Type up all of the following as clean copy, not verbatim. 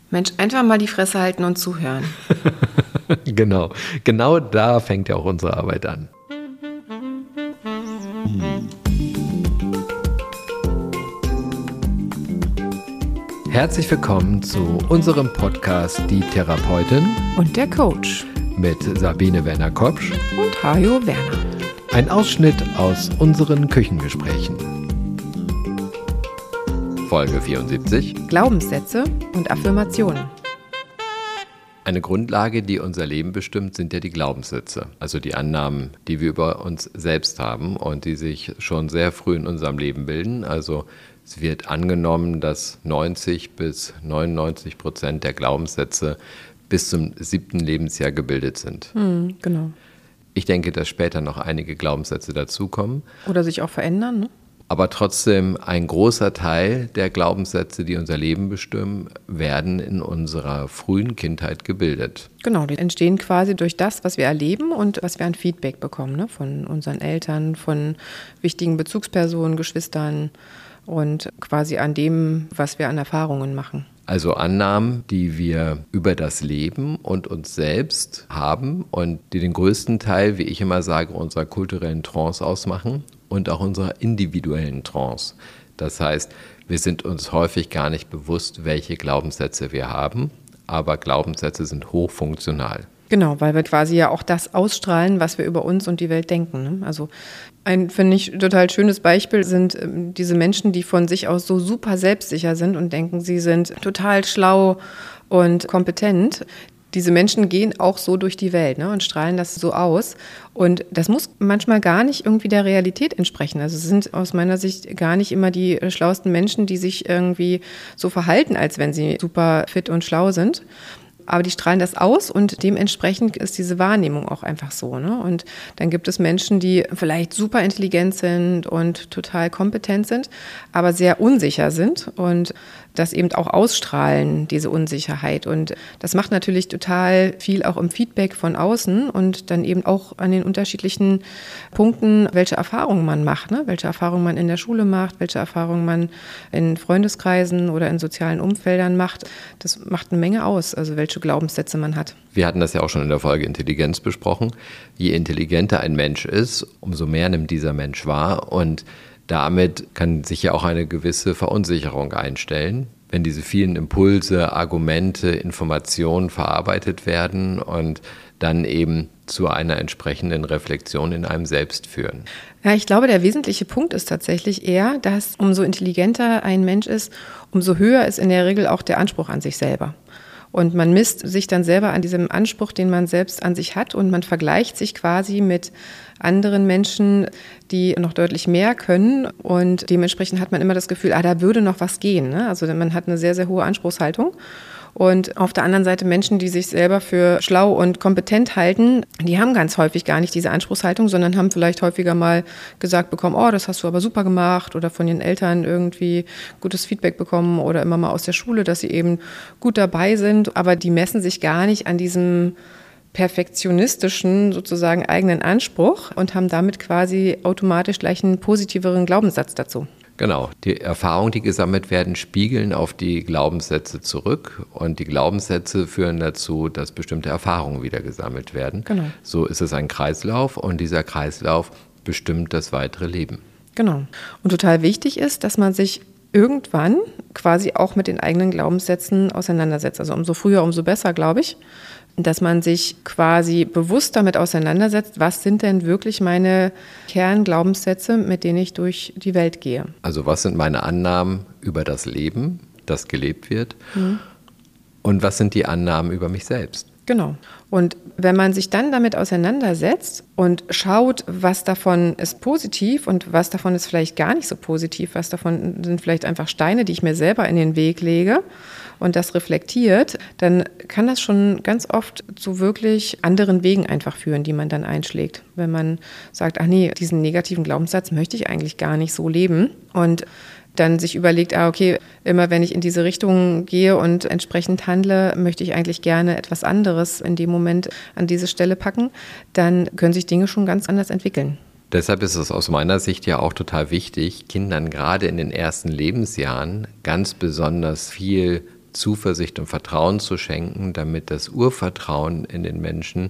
Mensch, einfach mal die Fresse halten und zuhören. Genau da fängt ja auch unsere Arbeit an. Herzlich willkommen zu unserem Podcast Die Therapeutin Und der Coach. mit Sabine Werner-Kopsch Und Hajo Werner. Ein Ausschnitt aus unseren Küchengesprächen. Folge 74. Glaubenssätze und Affirmationen. Eine Grundlage, die unser Leben bestimmt, sind ja die Glaubenssätze. Also die Annahmen, die wir über uns selbst haben und die sich schon sehr früh in unserem Leben bilden. Also es wird angenommen, dass 90-99% der Glaubenssätze bis zum 7. Lebensjahr gebildet sind. Genau. Ich denke, dass später noch einige Glaubenssätze dazukommen. Oder sich auch verändern, ne? Aber trotzdem ein großer Teil der Glaubenssätze, die unser Leben bestimmen, werden in unserer frühen Kindheit gebildet. Genau, die entstehen quasi durch das, was wir erleben und was wir an Feedback bekommen, ne? Von unseren Eltern, von wichtigen Bezugspersonen, Geschwistern und quasi an dem, was wir an Erfahrungen machen. Also Annahmen, die wir über das Leben und uns selbst haben und die den größten Teil, wie ich immer sage, unserer kulturellen Trance ausmachen und auch unserer individuellen Trance. Das heißt, wir sind uns häufig gar nicht bewusst, welche Glaubenssätze wir haben, aber Glaubenssätze sind hochfunktional. Genau, weil wir quasi ja auch das ausstrahlen, was wir über uns und die Welt denken, ne? Also ein, finde ich, total schönes Beispiel sind diese Menschen, die von sich aus so super selbstsicher sind und denken, sie sind total schlau und kompetent. Diese Menschen gehen auch so durch die Welt, ne, und strahlen das so aus. Und das muss manchmal gar nicht irgendwie der Realität entsprechen. Also es sind aus meiner Sicht gar nicht immer die schlauesten Menschen, die sich irgendwie so verhalten, als wenn sie super fit und schlau sind. Aber die strahlen das aus und dementsprechend ist diese Wahrnehmung auch einfach so, ne? Und dann gibt es Menschen, die vielleicht super intelligent sind und total kompetent sind, aber sehr unsicher sind und das eben auch ausstrahlen, diese Unsicherheit. Und das macht natürlich total viel auch im Feedback von außen und dann eben auch an den unterschiedlichen Punkten, welche Erfahrungen man macht, ne? Welche Erfahrungen man in der Schule macht, welche Erfahrungen man in Freundeskreisen oder in sozialen Umfeldern macht. Das macht eine Menge aus, also welche Glaubenssätze man hat. Wir hatten das ja auch schon in der Folge Intelligenz besprochen. Je intelligenter ein Mensch ist, umso mehr nimmt dieser Mensch wahr und damit kann sich ja auch eine gewisse Verunsicherung einstellen, wenn diese vielen Impulse, Argumente, Informationen verarbeitet werden und dann eben zu einer entsprechenden Reflexion in einem selbst führen. Ja, ich glaube, der wesentliche Punkt ist tatsächlich eher, dass umso intelligenter ein Mensch ist, umso höher ist in der Regel auch der Anspruch an sich selber. Und man misst sich dann selber an diesem Anspruch, den man selbst an sich hat und man vergleicht sich quasi mit anderen Menschen, die noch deutlich mehr können und dementsprechend hat man immer das Gefühl, da würde noch was gehen, ne? Also man hat eine sehr, sehr hohe Anspruchshaltung. Und auf der anderen Seite Menschen, die sich selber für schlau und kompetent halten, die haben ganz häufig gar nicht diese Anspruchshaltung, sondern haben vielleicht häufiger mal gesagt bekommen, oh, das hast du aber super gemacht oder von ihren Eltern irgendwie gutes Feedback bekommen oder immer mal aus der Schule, dass sie eben gut dabei sind, aber die messen sich gar nicht an diesem perfektionistischen sozusagen eigenen Anspruch und haben damit quasi automatisch gleich einen positiveren Glaubenssatz dazu. Genau, die Erfahrungen, die gesammelt werden, spiegeln auf die Glaubenssätze zurück und die Glaubenssätze führen dazu, dass bestimmte Erfahrungen wieder gesammelt werden. Genau. So ist es ein Kreislauf und dieser Kreislauf bestimmt das weitere Leben. Genau. Und total wichtig ist, dass man sich irgendwann quasi auch mit den eigenen Glaubenssätzen auseinandersetzt. Also umso früher, umso besser, glaube ich. Dass man sich quasi bewusst damit auseinandersetzt, was sind denn wirklich meine Kernglaubenssätze, mit denen ich durch die Welt gehe. Also was sind meine Annahmen über das Leben, das gelebt wird? Und was sind die Annahmen über mich selbst? Genau. Und wenn man sich dann damit auseinandersetzt und schaut, was davon ist positiv und was davon ist vielleicht gar nicht so positiv, was davon sind vielleicht einfach Steine, die ich mir selber in den Weg lege und das reflektiert, dann kann das schon ganz oft zu wirklich anderen Wegen einfach führen, die man dann einschlägt. Wenn man sagt, ach nee, diesen negativen Glaubenssatz möchte ich eigentlich gar nicht so leben und dann sich überlegt, okay, immer wenn ich in diese Richtung gehe und entsprechend handle, möchte ich eigentlich gerne etwas anderes in dem Moment an diese Stelle packen, dann können sich Dinge schon ganz anders entwickeln. Deshalb ist es aus meiner Sicht ja auch total wichtig, Kindern gerade in den ersten Lebensjahren ganz besonders viel Zuversicht und Vertrauen zu schenken, damit das Urvertrauen in den Menschen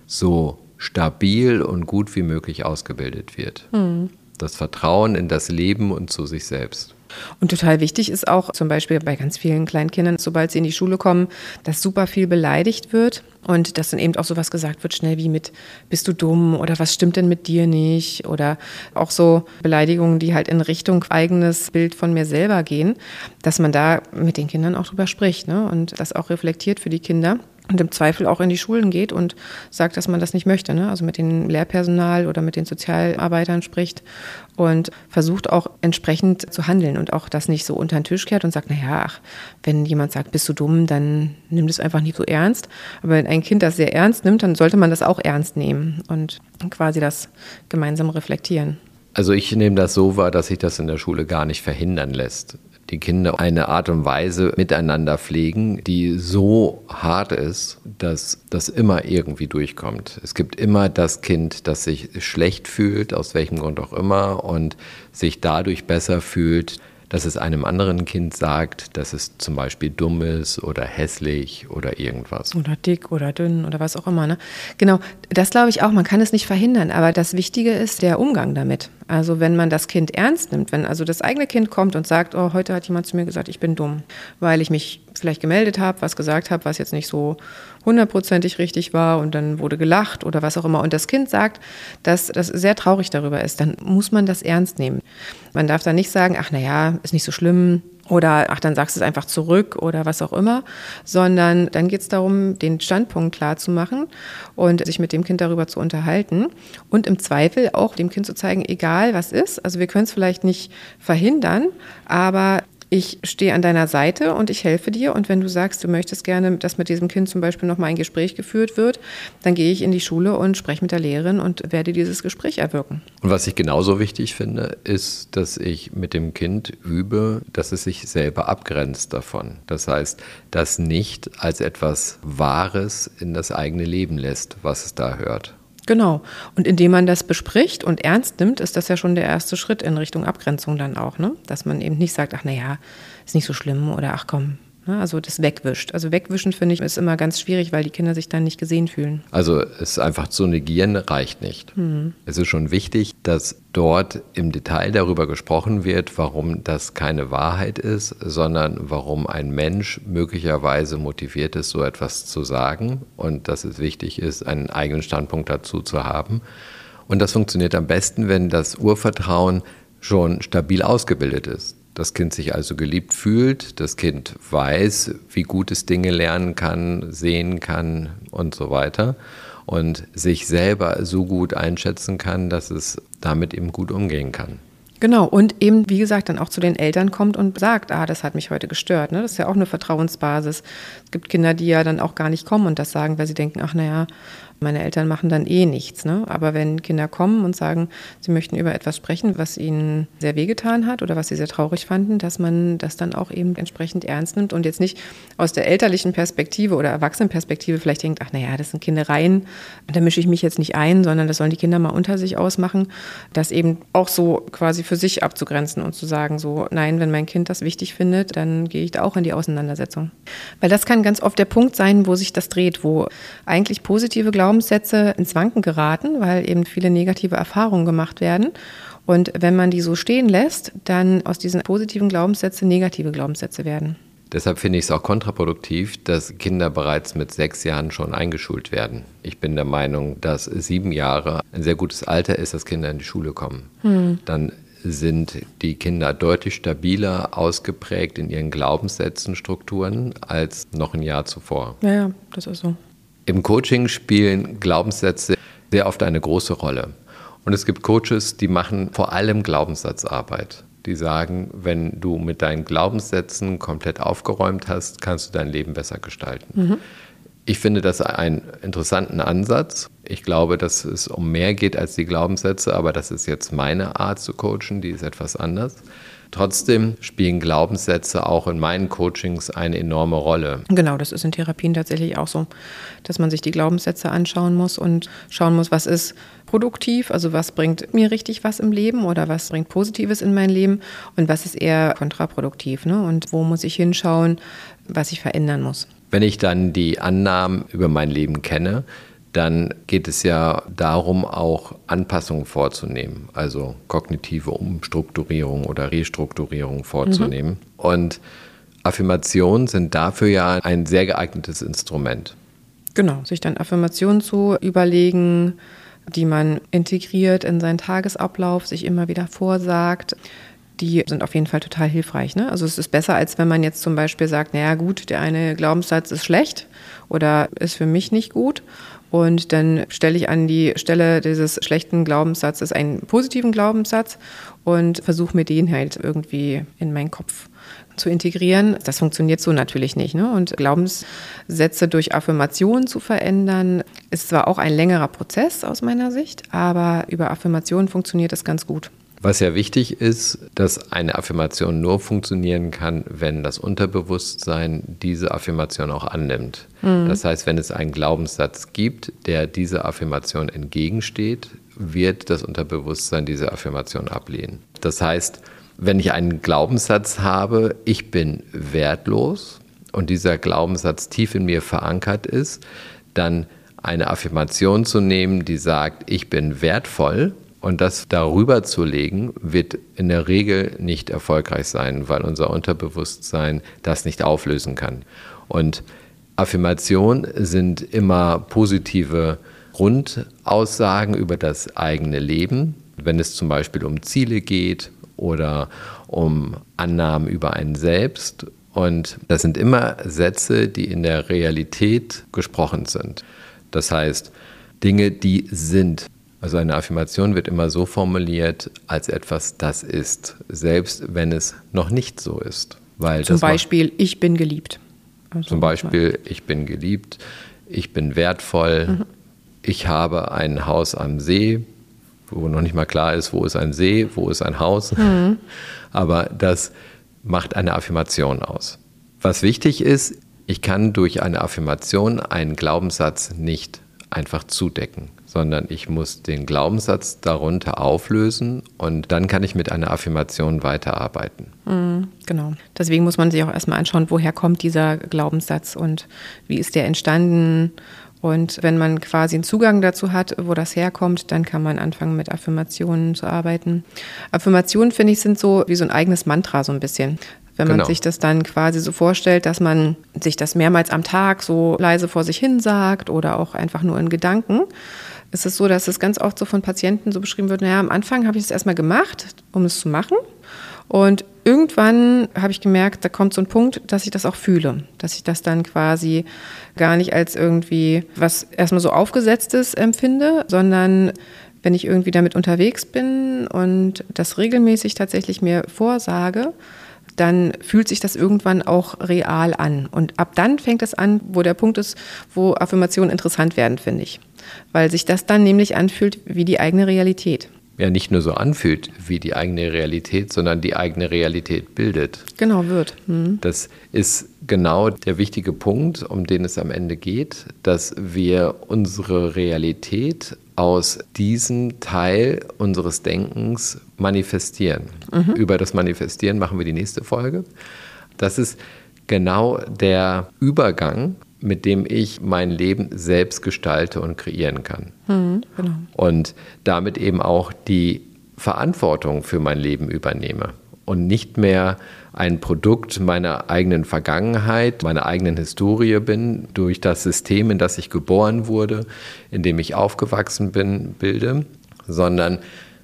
so stabil und gut wie möglich ausgebildet wird. Das Vertrauen in das Leben und zu sich selbst. Und total wichtig ist auch zum Beispiel bei ganz vielen Kleinkindern, sobald sie in die Schule kommen, dass super viel beleidigt wird und dass dann eben auch sowas gesagt wird, schnell wie mit, bist du dumm oder was stimmt denn mit dir nicht? Oder auch so Beleidigungen, die halt in Richtung eigenes Bild von mir selber gehen, dass man da mit den Kindern auch drüber spricht, ne? Und das auch reflektiert für die Kinder. Und im Zweifel auch in die Schulen geht und sagt, dass man das nicht möchte, ne? Also mit dem Lehrpersonal oder mit den Sozialarbeitern spricht und versucht auch entsprechend zu handeln und auch das nicht so unter den Tisch kehrt und sagt, naja, ach, wenn jemand sagt, bist du dumm, dann nimm das einfach nicht so ernst. Aber wenn ein Kind das sehr ernst nimmt, dann sollte man das auch ernst nehmen und quasi das gemeinsam reflektieren. Also ich nehme das so wahr, dass sich das in der Schule gar nicht verhindern lässt. Die Kinder eine Art und Weise miteinander pflegen, die so hart ist, dass das immer irgendwie durchkommt. Es gibt immer das Kind, das sich schlecht fühlt, aus welchem Grund auch immer, und sich dadurch besser fühlt, dass es einem anderen Kind sagt, dass es zum Beispiel dumm ist oder hässlich oder irgendwas. Oder dick oder dünn oder was auch immer, ne? Genau, das glaube ich auch, man kann es nicht verhindern, aber das Wichtige ist der Umgang damit. Also wenn man das Kind ernst nimmt, wenn also das eigene Kind kommt und sagt, oh, heute hat jemand zu mir gesagt, ich bin dumm, weil ich mich vielleicht gemeldet habe, was gesagt habe, was jetzt nicht so 100%ig richtig war und dann wurde gelacht oder was auch immer und das Kind sagt, dass das sehr traurig darüber ist, dann muss man das ernst nehmen. Man darf dann nicht sagen, ach naja, ist nicht so schlimm oder ach, dann sagst du es einfach zurück oder was auch immer, sondern dann geht es darum, den Standpunkt klar zu machen und sich mit dem Kind darüber zu unterhalten und im Zweifel auch dem Kind zu zeigen, egal was ist, also wir können es vielleicht nicht verhindern, aber ich stehe an deiner Seite und ich helfe dir und wenn du sagst, du möchtest gerne, dass mit diesem Kind zum Beispiel nochmal ein Gespräch geführt wird, dann gehe ich in die Schule und spreche mit der Lehrerin und werde dieses Gespräch erwirken. Und was ich genauso wichtig finde, ist, dass ich mit dem Kind übe, dass es sich selber abgrenzt davon. Das heißt, das nicht als etwas Wahres in das eigene Leben lässt, was es da hört. Genau. Und indem man das bespricht und ernst nimmt, ist das ja schon der erste Schritt in Richtung Abgrenzung dann auch, ne? Dass man eben nicht sagt, ach naja, ist nicht so schlimm oder ach komm, ne? Also das wegwischt. Also wegwischen, finde ich, ist immer ganz schwierig, weil die Kinder sich dann nicht gesehen fühlen. Also es einfach zu negieren reicht nicht. Es ist schon wichtig, dass dort im Detail darüber gesprochen wird, warum das keine Wahrheit ist, sondern warum ein Mensch möglicherweise motiviert ist, so etwas zu sagen und dass es wichtig ist, einen eigenen Standpunkt dazu zu haben. Und das funktioniert am besten, wenn das Urvertrauen schon stabil ausgebildet ist. Das Kind sich also geliebt fühlt, das Kind weiß, wie gut es Dinge lernen kann, sehen kann und so weiter und sich selber so gut einschätzen kann, dass es damit eben gut umgehen kann. Genau, und eben, wie gesagt, dann auch zu den Eltern kommt und sagt, das hat mich heute gestört, ne? Das ist ja auch eine Vertrauensbasis. Es gibt Kinder, die ja dann auch gar nicht kommen und das sagen, weil sie denken, ach naja, meine Eltern machen dann eh nichts, ne? Aber wenn Kinder kommen und sagen, sie möchten über etwas sprechen, was ihnen sehr wehgetan hat oder was sie sehr traurig fanden, dass man das dann auch eben entsprechend ernst nimmt und jetzt nicht aus der elterlichen Perspektive oder Erwachsenenperspektive vielleicht denkt, ach naja, das sind Kindereien, da mische ich mich jetzt nicht ein, sondern das sollen die Kinder mal unter sich ausmachen, das eben auch so quasi für sich abzugrenzen und zu sagen, so nein, wenn mein Kind das wichtig findet, dann gehe ich da auch in die Auseinandersetzung. Weil das kann ganz oft der Punkt sein, wo sich das dreht, wo eigentlich positive Glaubenssätze ins Wanken geraten, weil eben viele negative Erfahrungen gemacht werden. Und wenn man die so stehen lässt, dann aus diesen positiven Glaubenssätzen negative Glaubenssätze werden. Deshalb finde ich es auch kontraproduktiv, dass Kinder bereits mit 6 Jahren schon eingeschult werden. Ich bin der Meinung, dass 7 Jahre ein sehr gutes Alter ist, dass Kinder in die Schule kommen. Dann sind die Kinder deutlich stabiler ausgeprägt in ihren Glaubenssätzen, Strukturen als noch ein Jahr zuvor. Ja, das ist so. Im Coaching spielen Glaubenssätze sehr oft eine große Rolle. Und es gibt Coaches, die machen vor allem Glaubenssatzarbeit. Die sagen, wenn du mit deinen Glaubenssätzen komplett aufgeräumt hast, kannst du dein Leben besser gestalten. Ich finde das einen interessanten Ansatz. Ich glaube, dass es um mehr geht als die Glaubenssätze, aber das ist jetzt meine Art zu coachen, die ist etwas anders. Trotzdem spielen Glaubenssätze auch in meinen Coachings eine enorme Rolle. Genau, das ist in Therapien tatsächlich auch so, dass man sich die Glaubenssätze anschauen muss und schauen muss, was ist produktiv, also was bringt mir richtig was im Leben oder was bringt Positives in mein Leben und was ist eher kontraproduktiv, ne? Und wo muss ich hinschauen, was ich verändern muss. Wenn ich dann die Annahmen über mein Leben kenne, dann geht es ja darum, auch Anpassungen vorzunehmen, also kognitive Umstrukturierung oder Restrukturierung vorzunehmen. Und Affirmationen sind dafür ja ein sehr geeignetes Instrument. Genau, sich dann Affirmationen zu überlegen, die man integriert in seinen Tagesablauf, sich immer wieder vorsagt. Die sind auf jeden Fall total hilfreich, ne? Also es ist besser, als wenn man jetzt zum Beispiel sagt, naja gut, der eine Glaubenssatz ist schlecht oder ist für mich nicht gut. Und dann stelle ich an die Stelle dieses schlechten Glaubenssatzes einen positiven Glaubenssatz und versuche mir den halt irgendwie in meinen Kopf zu integrieren. Das funktioniert so natürlich nicht, ne? Und Glaubenssätze durch Affirmationen zu verändern, ist zwar auch ein längerer Prozess aus meiner Sicht, aber über Affirmationen funktioniert das ganz gut. Was ja wichtig ist, dass eine Affirmation nur funktionieren kann, wenn das Unterbewusstsein diese Affirmation auch annimmt. Das heißt, wenn es einen Glaubenssatz gibt, der dieser Affirmation entgegensteht, wird das Unterbewusstsein diese Affirmation ablehnen. Das heißt, wenn ich einen Glaubenssatz habe, ich bin wertlos und dieser Glaubenssatz tief in mir verankert ist, dann eine Affirmation zu nehmen, die sagt, ich bin wertvoll, und das darüber zu legen, wird in der Regel nicht erfolgreich sein, weil unser Unterbewusstsein das nicht auflösen kann. Und Affirmationen sind immer positive Grundaussagen über das eigene Leben, wenn es zum Beispiel um Ziele geht oder um Annahmen über einen selbst. Und das sind immer Sätze, die in der Realität gesprochen sind. Das heißt, Dinge, die sind. Also eine Affirmation wird immer so formuliert als etwas, das ist, selbst wenn es noch nicht so ist. Weil zum Beispiel, ich bin geliebt. Also zum Beispiel, ich bin geliebt, ich bin wertvoll, ich habe ein Haus am See, wo noch nicht mal klar ist, wo ist ein See, wo ist ein Haus. Aber das macht eine Affirmation aus. Was wichtig ist, ich kann durch eine Affirmation einen Glaubenssatz nicht einfach zudecken, sondern ich muss den Glaubenssatz darunter auflösen und dann kann ich mit einer Affirmation weiterarbeiten. Genau. Deswegen muss man sich auch erstmal anschauen, woher kommt dieser Glaubenssatz und wie ist der entstanden. Und wenn man quasi einen Zugang dazu hat, wo das herkommt, dann kann man anfangen, mit Affirmationen zu arbeiten. Affirmationen, finde ich, sind so wie so ein eigenes Mantra so ein bisschen. Wenn man sich das dann quasi so vorstellt, dass man sich das mehrmals am Tag so leise vor sich hin sagt oder auch einfach nur in Gedanken, ist es so, dass es ganz oft so von Patienten so beschrieben wird, naja, am Anfang habe ich es erstmal gemacht, um es zu machen. Und irgendwann habe ich gemerkt, da kommt so ein Punkt, dass ich das auch fühle, dass ich das dann quasi gar nicht als irgendwie was erstmal so Aufgesetztes empfinde, sondern wenn ich irgendwie damit unterwegs bin und das regelmäßig tatsächlich mir vorsage, dann fühlt sich das irgendwann auch real an. Und ab dann fängt es an, wo der Punkt ist, wo Affirmationen interessant werden, finde ich. Weil sich das dann nämlich anfühlt wie die eigene Realität. Ja, nicht nur so anfühlt wie die eigene Realität, sondern die eigene Realität bildet. Genau, wird. Das ist genau der wichtige Punkt, um den es am Ende geht, dass wir unsere Realität aus diesem Teil unseres Denkens manifestieren. Über das Manifestieren machen wir die nächste Folge. Das ist genau der Übergang, mit dem ich mein Leben selbst gestalte und kreieren kann. Genau. Und damit eben auch die Verantwortung für mein Leben übernehme und nicht mehr ein Produkt meiner eigenen Vergangenheit, meiner eigenen Historie bin, durch das System, in das ich geboren wurde, in dem ich aufgewachsen bin, bilde, sondern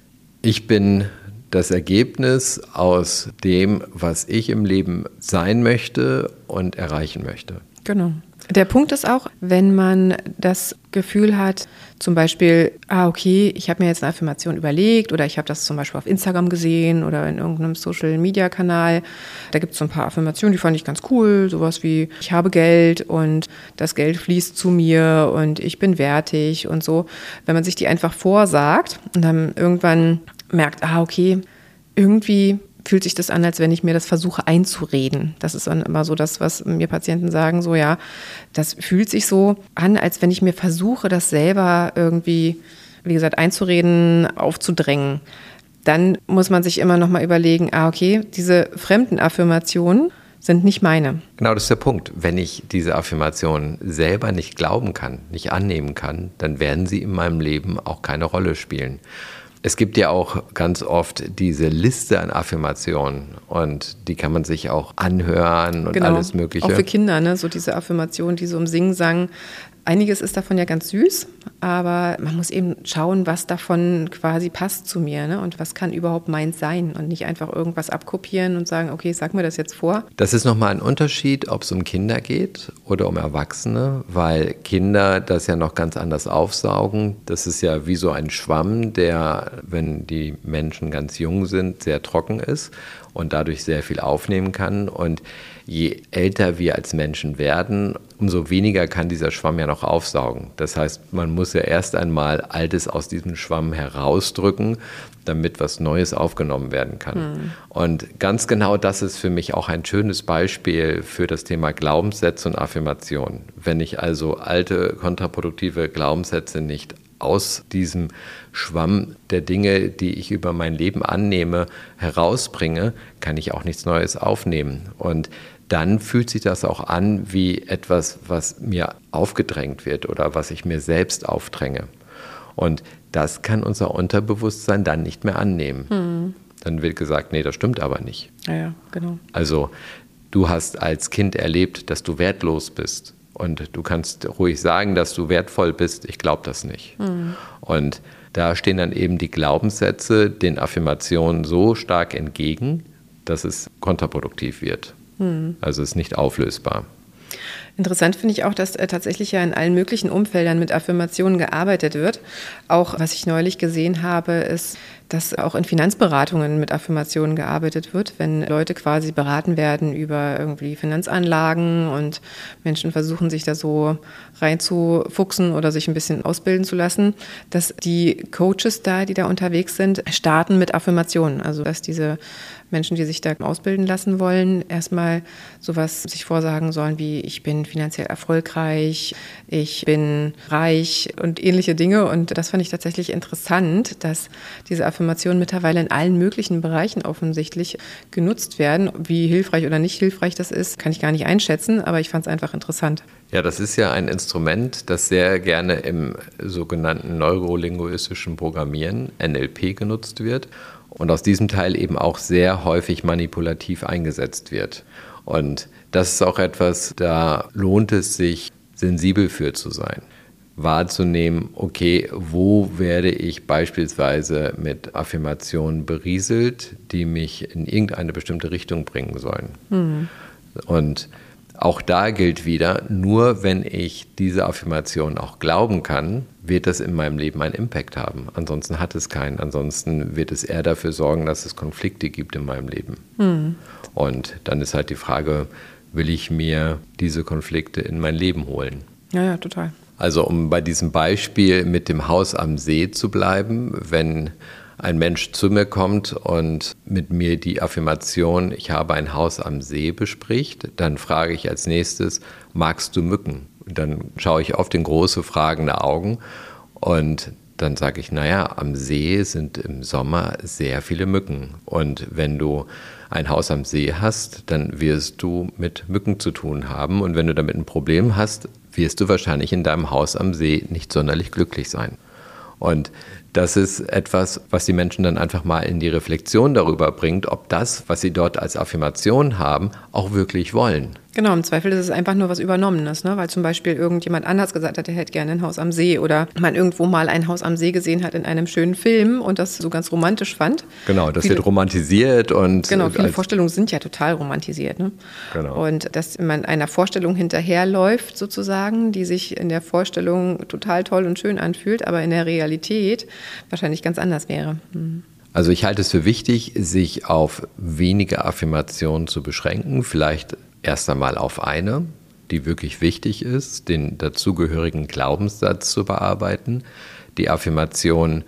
ich bin das Ergebnis aus dem, was ich im Leben sein möchte und erreichen möchte. Genau. Der Punkt ist auch, wenn man das Gefühl hat, zum Beispiel, okay, ich habe mir jetzt eine Affirmation überlegt oder ich habe das zum Beispiel auf Instagram gesehen oder in irgendeinem Social-Media-Kanal. Da gibt es so ein paar Affirmationen, die fand ich ganz cool. Sowas wie, ich habe Geld und das Geld fließt zu mir und ich bin wertig und so. Wenn man sich die einfach vorsagt und dann irgendwann merkt, okay, irgendwie fühlt sich das an, als wenn ich mir das versuche einzureden. Das ist dann immer so das, was mir Patienten sagen, so ja, das fühlt sich so an, als wenn ich mir versuche, das selber irgendwie, wie gesagt, einzureden, aufzudrängen. Dann muss man sich immer noch mal überlegen, okay, diese fremden Affirmationen sind nicht meine. Genau, das ist der Punkt. Wenn ich diese Affirmationen selber nicht glauben kann, nicht annehmen kann, dann werden sie in meinem Leben auch keine Rolle spielen. Es gibt ja auch ganz oft diese Liste an Affirmationen und die kann man sich auch anhören und alles Mögliche. Auch für Kinder, ne? So diese Affirmationen, die so im Singen. Einiges ist davon ja ganz süß, aber man muss eben schauen, was davon quasi passt zu mir, ne? Und was kann überhaupt meins sein und nicht einfach irgendwas abkopieren und sagen, okay, sag mir das jetzt vor. Das ist nochmal ein Unterschied, ob es um Kinder geht oder um Erwachsene, weil Kinder das ja noch ganz anders aufsaugen. Das ist ja wie so ein Schwamm, der, wenn die Menschen ganz jung sind, sehr trocken ist und dadurch sehr viel aufnehmen kann. Und je älter wir als Menschen werden, umso weniger kann dieser Schwamm ja noch aufsaugen. Das heißt, man muss ja erst einmal Altes aus diesem Schwamm herausdrücken, damit was Neues aufgenommen werden kann. Und ganz genau das ist für mich auch ein schönes Beispiel für das Thema Glaubenssätze und Affirmationen. Wenn ich also alte, kontraproduktive Glaubenssätze nicht aus diesem Schwamm der Dinge, die ich über mein Leben annehme, herausbringe, kann ich auch nichts Neues aufnehmen. Und dann fühlt sich das auch an wie etwas, was mir aufgedrängt wird oder was ich mir selbst aufdränge. Und das kann unser Unterbewusstsein dann nicht mehr annehmen. Dann wird gesagt, nee, das stimmt aber nicht. Ja, genau. Also du hast als Kind erlebt, dass du wertlos bist. Und du kannst ruhig sagen, dass du wertvoll bist. Ich glaube das nicht. Und da stehen dann eben die Glaubenssätze den Affirmationen so stark entgegen, dass es kontraproduktiv wird. Also es ist nicht auflösbar. Interessant finde ich auch, dass tatsächlich ja in allen möglichen Umfeldern mit Affirmationen gearbeitet wird. Auch was ich neulich gesehen habe, ist, dass auch in Finanzberatungen mit Affirmationen gearbeitet wird, wenn Leute quasi beraten werden über irgendwie Finanzanlagen und Menschen versuchen, sich da so reinzufuchsen oder sich ein bisschen ausbilden zu lassen, dass die Coaches da, die da unterwegs sind, starten mit Affirmationen. Also dass diese Menschen, die sich da ausbilden lassen wollen, erstmal sowas sich vorsagen sollen wie ich bin finanziell erfolgreich, ich bin reich und ähnliche Dinge. Und das fand ich tatsächlich interessant, dass diese Affirmationen mittlerweile in allen möglichen Bereichen offensichtlich genutzt werden. Wie hilfreich oder nicht hilfreich das ist, kann ich gar nicht einschätzen, aber ich fand es einfach interessant. Ja, das ist ja ein Instrument, das sehr gerne im sogenannten neurolinguistischen Programmieren, NLP, genutzt wird und aus diesem Teil eben auch sehr häufig manipulativ eingesetzt wird. Und das ist auch etwas, da lohnt es sich, sensibel für zu sein. Wahrzunehmen, okay, wo werde ich beispielsweise mit Affirmationen berieselt, die mich in irgendeine bestimmte Richtung bringen sollen. Und auch da gilt wieder, nur wenn ich diese Affirmation auch glauben kann, wird das in meinem Leben einen Impact haben. Ansonsten hat es keinen. Ansonsten wird es eher dafür sorgen, dass es Konflikte gibt in meinem Leben. Und dann ist halt die Frage, will ich mir diese Konflikte in mein Leben holen? Ja, total. Also um bei diesem Beispiel mit dem Haus am See zu bleiben, wenn ein Mensch zu mir kommt und mit mir die Affirmation, ich habe ein Haus am See, bespricht, dann frage ich als nächstes, magst du Mücken? Und dann schaue ich auf den große fragende Augen und dann sage ich, naja, am See sind im Sommer sehr viele Mücken. Und wenn du ein Haus am See hast, dann wirst du mit Mücken zu tun haben. Und wenn du damit ein Problem hast, wirst du wahrscheinlich in deinem Haus am See nicht sonderlich glücklich sein. Und das ist etwas, was die Menschen dann einfach mal in die Reflexion darüber bringt, ob das, was sie dort als Affirmation haben, auch wirklich wollen. Genau, im Zweifel ist es einfach nur was Übernommenes, ne? Weil zum Beispiel irgendjemand anders gesagt hat, er hätte gerne ein Haus am See oder man irgendwo mal ein Haus am See gesehen hat in einem schönen Film und das so ganz romantisch fand. Genau, das wird romantisiert und... Genau, viele Vorstellungen sind ja total romantisiert, ne? Genau. Und dass man einer Vorstellung hinterherläuft sozusagen, die sich in der Vorstellung total toll und schön anfühlt, aber in der Realität wahrscheinlich ganz anders wäre. Also ich halte es für wichtig, sich auf wenige Affirmationen zu beschränken, vielleicht erst einmal auf eine, die wirklich wichtig ist, den dazugehörigen Glaubenssatz zu bearbeiten, die Affirmation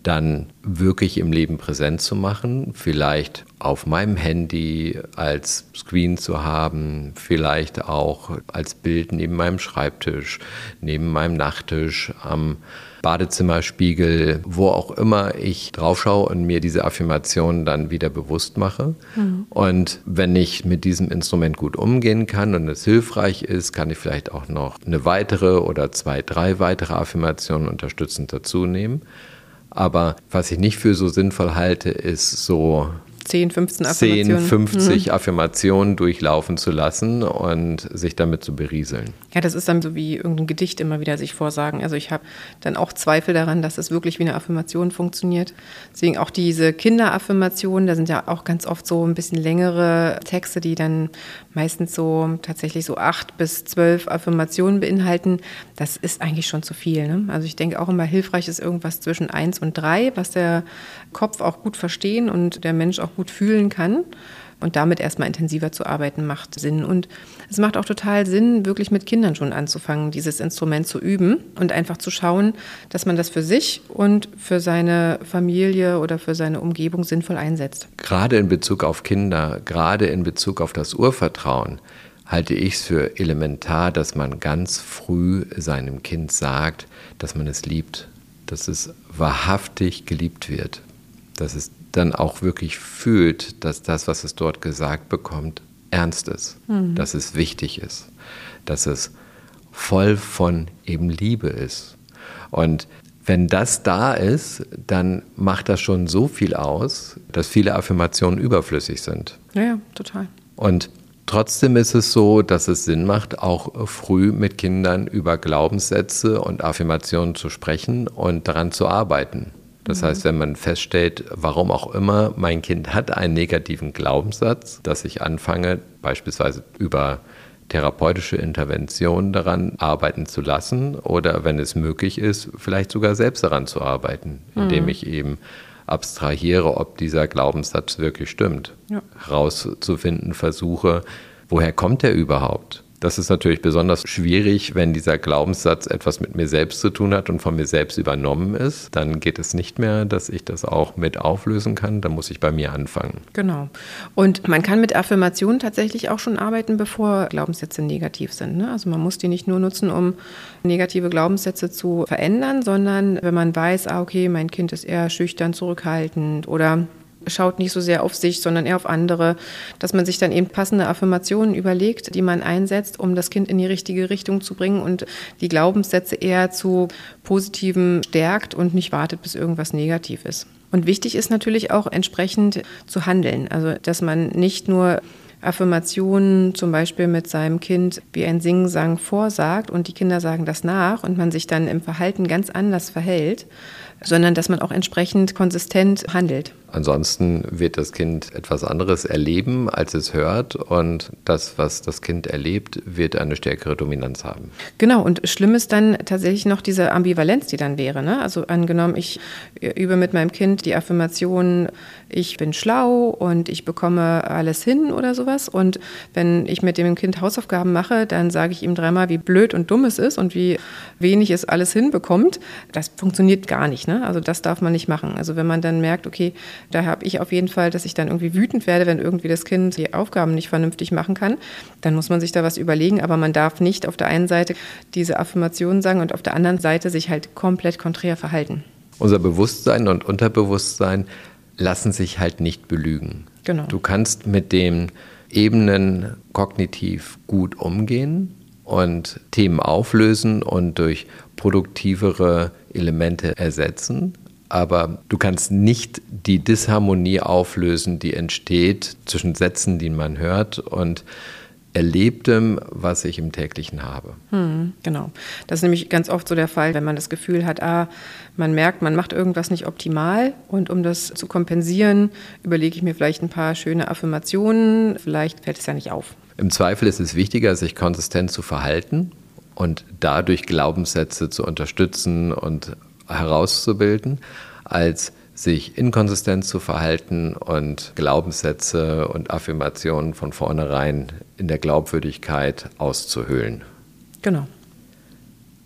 dann wirklich im Leben präsent zu machen, vielleicht auf meinem Handy als Screen zu haben, vielleicht auch als Bild neben meinem Schreibtisch, neben meinem Nachttisch, am Badezimmerspiegel, wo auch immer ich draufschaue und mir diese Affirmationen dann wieder bewusst mache. Und wenn ich mit diesem Instrument gut umgehen kann und es hilfreich ist, kann ich vielleicht auch noch eine weitere oder 2, 3 weitere Affirmationen unterstützend dazu nehmen. Aber was ich nicht für so sinnvoll halte, ist so 10, 15 Affirmationen. 10, 50 Affirmationen durchlaufen zu lassen und sich damit zu berieseln. Ja, das ist dann so wie irgendein Gedicht immer wieder sich vorsagen. Also ich habe dann auch Zweifel daran, dass es wirklich wie eine Affirmation funktioniert. Deswegen auch diese Kinderaffirmationen, da sind ja auch ganz oft so ein bisschen längere Texte, die dann meistens so tatsächlich so 8 bis 12 Affirmationen beinhalten. Das ist eigentlich schon zu viel, ne? Also ich denke auch immer, hilfreich ist irgendwas zwischen 1 und 3, was der Kopf auch gut verstehen und der Mensch auch gut fühlen kann. Und damit erstmal intensiver zu arbeiten, macht Sinn. Und es macht auch total Sinn, wirklich mit Kindern schon anzufangen, dieses Instrument zu üben und einfach zu schauen, dass man das für sich und für seine Familie oder für seine Umgebung sinnvoll einsetzt. Gerade in Bezug auf Kinder, gerade in Bezug auf das Urvertrauen, halte ich es für elementar, dass man ganz früh seinem Kind sagt, dass man es liebt, dass es wahrhaftig geliebt wird, dass es dann auch wirklich fühlt, dass das, was es dort gesagt bekommt, ernst ist, dass es wichtig ist, dass es voll von eben Liebe ist. Und wenn das da ist, dann macht das schon so viel aus, dass viele Affirmationen überflüssig sind. Ja, total. Und trotzdem ist es so, dass es Sinn macht, auch früh mit Kindern über Glaubenssätze und Affirmationen zu sprechen und daran zu arbeiten. Das heißt, wenn man feststellt, warum auch immer, mein Kind hat einen negativen Glaubenssatz, dass ich anfange, beispielsweise über therapeutische Interventionen daran arbeiten zu lassen oder wenn es möglich ist, vielleicht sogar selbst daran zu arbeiten, indem ich eben abstrahiere, ob dieser Glaubenssatz wirklich stimmt. Ja. Herauszufinden versuche, woher kommt er überhaupt? Das ist natürlich besonders schwierig, wenn dieser Glaubenssatz etwas mit mir selbst zu tun hat und von mir selbst übernommen ist. Dann geht es nicht mehr, dass ich das auch mit auflösen kann. Dann muss ich bei mir anfangen. Genau. Und man kann mit Affirmationen tatsächlich auch schon arbeiten, bevor Glaubenssätze negativ sind, ne? Also man muss die nicht nur nutzen, um negative Glaubenssätze zu verändern, sondern wenn man weiß, okay, mein Kind ist eher schüchtern, zurückhaltend oder schaut nicht so sehr auf sich, sondern eher auf andere, dass man sich dann eben passende Affirmationen überlegt, die man einsetzt, um das Kind in die richtige Richtung zu bringen und die Glaubenssätze eher zu Positivem stärkt und nicht wartet, bis irgendwas negativ ist. Und wichtig ist natürlich auch entsprechend zu handeln, also dass man nicht nur Affirmationen zum Beispiel mit seinem Kind wie ein Singen-Sang vorsagt und die Kinder sagen das nach und man sich dann im Verhalten ganz anders verhält, sondern dass man auch entsprechend konsistent handelt. Ansonsten wird das Kind etwas anderes erleben, als es hört und das, was das Kind erlebt, wird eine stärkere Dominanz haben. Genau, und schlimm ist dann tatsächlich noch diese Ambivalenz, die dann wäre, ne? Also angenommen, ich übe mit meinem Kind die Affirmation, ich bin schlau und ich bekomme alles hin oder sowas und wenn ich mit dem Kind Hausaufgaben mache, dann sage ich ihm 3-mal, wie blöd und dumm es ist und wie wenig es alles hinbekommt. Das funktioniert gar nicht, ne? Also das darf man nicht machen. Also wenn man dann merkt, okay, da habe ich auf jeden Fall, dass ich dann irgendwie wütend werde, wenn irgendwie das Kind die Aufgaben nicht vernünftig machen kann, dann muss man sich da was überlegen, aber man darf nicht auf der einen Seite diese Affirmationen sagen und auf der anderen Seite sich halt komplett konträr verhalten. Unser Bewusstsein und Unterbewusstsein lassen sich halt nicht belügen. Genau. Du kannst mit den Ebenen kognitiv gut umgehen und Themen auflösen und durch produktivere Elemente ersetzen. Aber du kannst nicht die Disharmonie auflösen, die entsteht zwischen Sätzen, die man hört und Erlebtem, was ich im Täglichen habe. Genau. Das ist nämlich ganz oft so der Fall, wenn man das Gefühl hat, man merkt, man macht irgendwas nicht optimal und um das zu kompensieren, überlege ich mir vielleicht ein paar schöne Affirmationen, vielleicht fällt es ja nicht auf. Im Zweifel ist es wichtiger, sich konsistent zu verhalten und dadurch Glaubenssätze zu unterstützen und herauszubilden, als sich inkonsistent zu verhalten und Glaubenssätze und Affirmationen von vornherein in der Glaubwürdigkeit auszuhöhlen. Genau.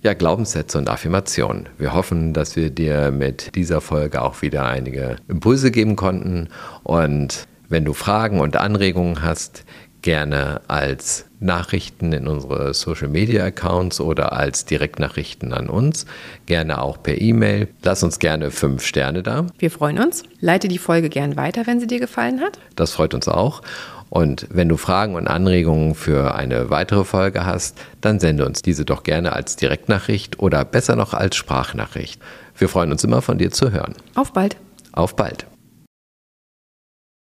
Ja, Glaubenssätze und Affirmationen. Wir hoffen, dass wir dir mit dieser Folge auch wieder einige Impulse geben konnten. Und wenn du Fragen und Anregungen hast, gerne als Nachrichten in unsere Social-Media-Accounts oder als Direktnachrichten an uns. Gerne auch per E-Mail. Lass uns gerne 5 Sterne da. Wir freuen uns. Leite die Folge gern weiter, wenn sie dir gefallen hat. Das freut uns auch. Und wenn du Fragen und Anregungen für eine weitere Folge hast, dann sende uns diese doch gerne als Direktnachricht oder besser noch als Sprachnachricht. Wir freuen uns immer, von dir zu hören. Auf bald. Auf bald.